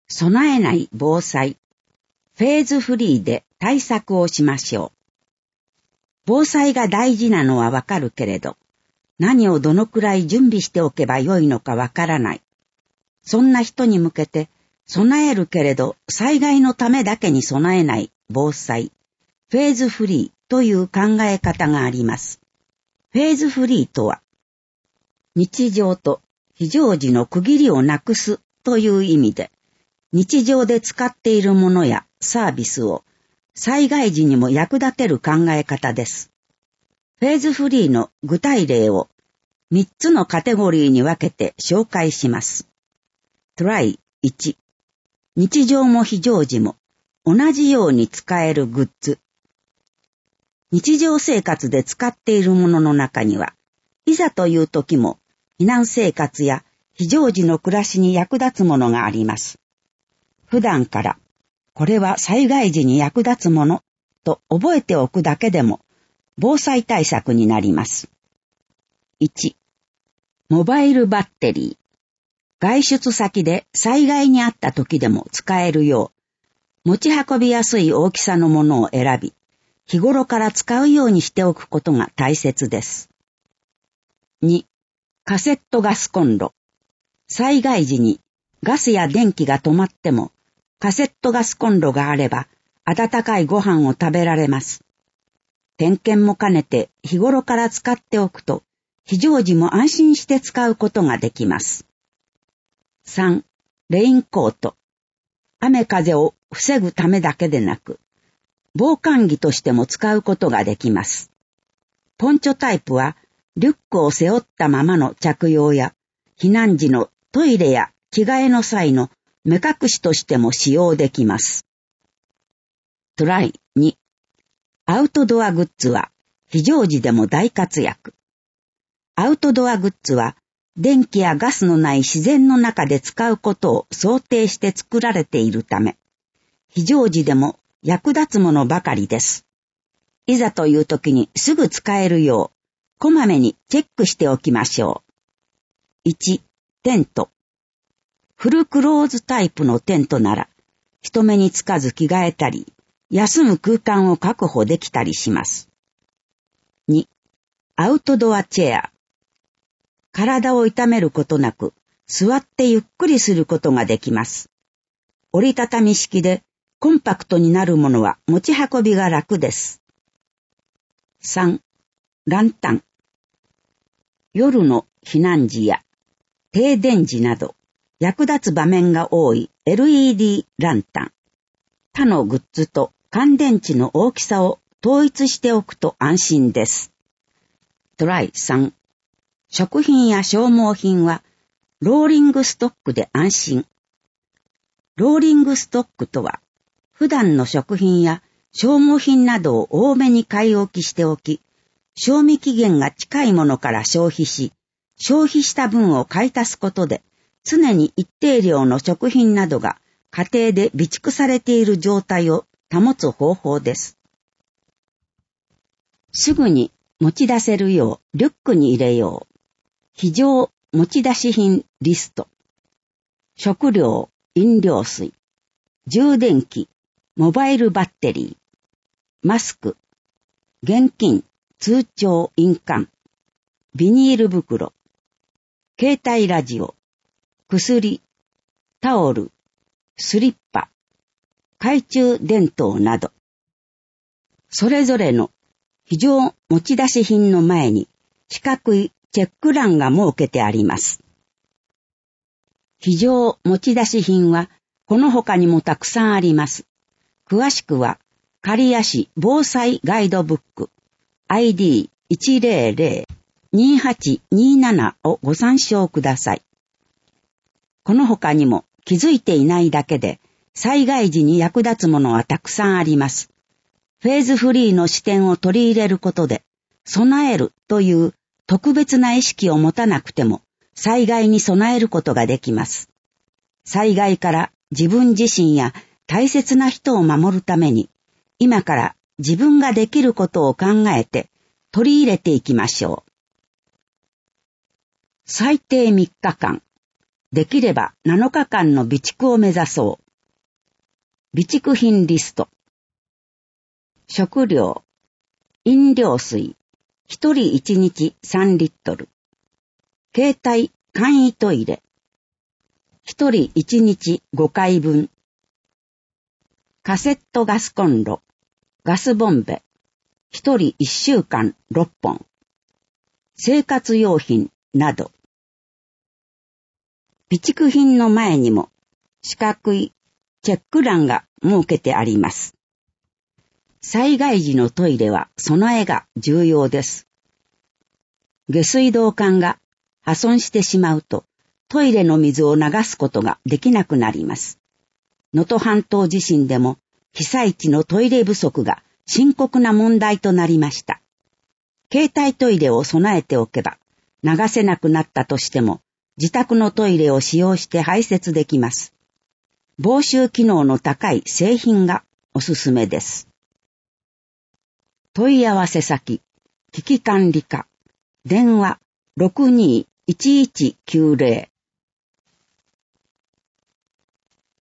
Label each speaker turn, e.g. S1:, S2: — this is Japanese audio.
S1: 備えない防災、フェーズフリーで対策をしましょう。防災が大事なのはわかるけれど、何をどのくらい準備しておけばよいのかわからない。そんな人に向けて、備えるけれど災害のためだけに備えない防災、フェーズフリーという考え方があります。フェーズフリーとは、日常と非常時の区切りをなくすという意味で、日常で使っているものやサービスを災害時にも役立てる考え方です。フェーズフリーの具体例を3つのカテゴリーに分けて紹介します。トライ1、日常も非常時も同じように使えるグッズ。日常生活で使っているものの中には、いざという時も避難生活や非常時の暮らしに役立つものがあります。普段から、これは災害時に役立つものと覚えておくだけでも防災対策になります。1、モバイルバッテリー。外出先で災害にあった時でも使えるよう、持ち運びやすい大きさのものを選び、日頃から使うようにしておくことが大切です。2、カセットガスコンロ。災害時にガスや電気が止まっても、カセットガスコンロがあれば、温かいご飯を食べられます。点検も兼ねて日頃から使っておくと、非常時も安心して使うことができます。3、レインコート。雨風を防ぐためだけでなく、防寒着としても使うことができます。ポンチョタイプは、リュックを背負ったままの着用や、避難時のトイレや着替えの際の目隠しとしても使用できます。トライ2、アウトドアグッズは非常時でも大活躍。アウトドアグッズは電気やガスのない自然の中で使うことを想定して作られているため、非常時でも役立つものばかりです。いざという時にすぐ使えるよう、こまめにチェックしておきましょう。1、テント。フルクローズタイプのテントなら、人目につかず着替えたり、休む空間を確保できたりします。2、アウトドアチェア。体を痛めることなく、座ってゆっくりすることができます。折りたたみ式でコンパクトになるものは持ち運びが楽です。3、ランタン。夜の避難時や停電時など役立つ場面が多い LED ランタン。他のグッズと乾電池の大きさを統一しておくと安心です。トライ3、食品や消耗品はローリングストックで安心。ローリングストックとは、普段の食品や消耗品などを多めに買い置きしておき、賞味期限が近いものから消費し、消費した分を買い足すことで、常に一定量の食品などが家庭で備蓄されている状態を保つ方法です。すぐに持ち出せるようリュックに入れよう。非常持ち出し品リスト。食料、飲料水、充電器、モバイルバッテリー、マスク、現金、通帳、印鑑、ビニール袋、携帯ラジオ、薬、タオル、スリッパ、懐中電灯など、それぞれの非常持ち出し品の前に四角いチェック欄が設けてあります。非常持ち出し品はこの他にもたくさんあります。詳しくは刈谷市防災ガイドブック ID1002827 をご参照ください。この他にも気づいていないだけで災害時に役立つものはたくさんあります。フェーズフリーの視点を取り入れることで、備えるという特別な意識を持たなくても災害に備えることができます。災害から自分自身や大切な人を守るために、今から自分ができることを考えて取り入れていきましょう。最低3日間、 できれば7日間の備蓄を目指そう。備蓄品リスト。食料、飲料水、1人1日3リットル。携帯、簡易トイレ。1人1日5回分。カセットガスコンロ、ガスボンベ。1人1週間6本。生活用品など。備蓄品の前にも四角いチェック欄が設けてあります。災害時のトイレは備えが重要です。下水道管が破損してしまうとトイレの水を流すことができなくなります。能登半島地震でも被災地のトイレ不足が深刻な問題となりました。携帯トイレを備えておけば流せなくなったとしても自宅のトイレを使用して排泄できます。防臭機能の高い製品がおすすめです。問い合わせ先、危機管理課、電話 621190